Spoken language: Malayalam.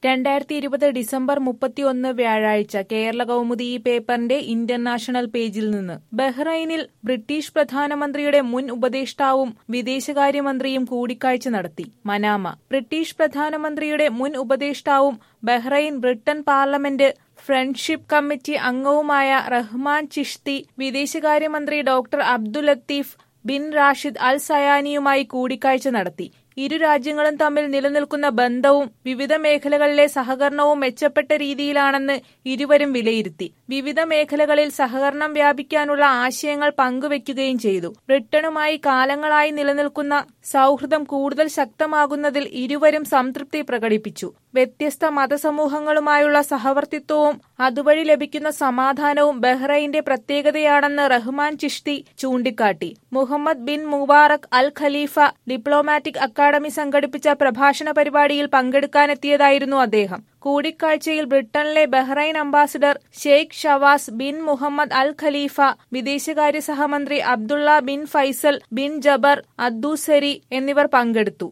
2020 ഡിസംബർ 31 വ്യാഴാഴ്ച കേരള കൗമുദി ഈ പേപ്പറിന്റെ ഇന്റർനാഷണൽ പേജിൽ നിന്ന്. ബഹ്റൈനിൽ ബ്രിട്ടീഷ് പ്രധാനമന്ത്രിയുടെ മുൻ ഉപദേഷ്ടാവും വിദേശകാര്യമന്ത്രിയും കൂടിക്കാഴ്ച നടത്തി. മനാമ. ബ്രിട്ടീഷ് പ്രധാനമന്ത്രിയുടെ മുൻ ഉപദേഷ്ടാവും Bahrain Britain parliament friendship committee അംഗവുമായ റഹ്മാൻ ചിഷ്തി വിദേശകാര്യമന്ത്രി doctor Abdul Latif bin Rashid Al സയാനിയുമായി കൂടിക്കാഴ്ച നടത്തി. ഇരു രാജ്യങ്ങളും തമ്മിൽ നിലനിൽക്കുന്ന ബന്ധവും വിവിധ മേഖലകളിലെ സഹകരണവും മെച്ചപ്പെട്ട രീതിയിലാണെന്ന് ഇരുവരും വിലയിരുത്തി. വിവിധ മേഖലകളിൽ സഹകരണം വ്യാപിക്കാനുള്ള ആശയങ്ങൾ പങ്കുവയ്ക്കുകയും ചെയ്തു. ബ്രിട്ടനുമായി കാലങ്ങളായി നിലനിൽക്കുന്ന സൗഹൃദം കൂടുതൽ ശക്തമാകുന്നതിൽ ഇരുവരും സംതൃപ്തി പ്രകടിപ്പിച്ചു. വ്യത്യസ്ത മതസമൂഹങ്ങളുമായുള്ള സഹവർത്തിത്വവും അതുവഴി ലഭിക്കുന്ന സമാധാനവും ബഹ്റൈന്റെ പ്രത്യേകതയാണെന്ന് റഹ്മാൻ ചിഷ്തി ചൂണ്ടിക്കാട്ടി. Mohammed bin Mubarak Al Khalifa diplomatic academy സംഘടിപ്പിച്ച പ്രഭാഷണ പരിപാടിയിൽ പങ്കെടുക്കാനെത്തിയതായിരുന്നു അദ്ദേഹം. കൂടിക്കാഴ്ചയിൽ ബ്രിട്ടനിലെ Bahrain ambassador Sheikh Fawaz bin Mohammed Al Khalifa, വിദേശകാര്യ സഹമന്ത്രി Abdullah bin Faisal bin Jabr Aldoseri എന്നിവർ പങ്കെടുത്തു.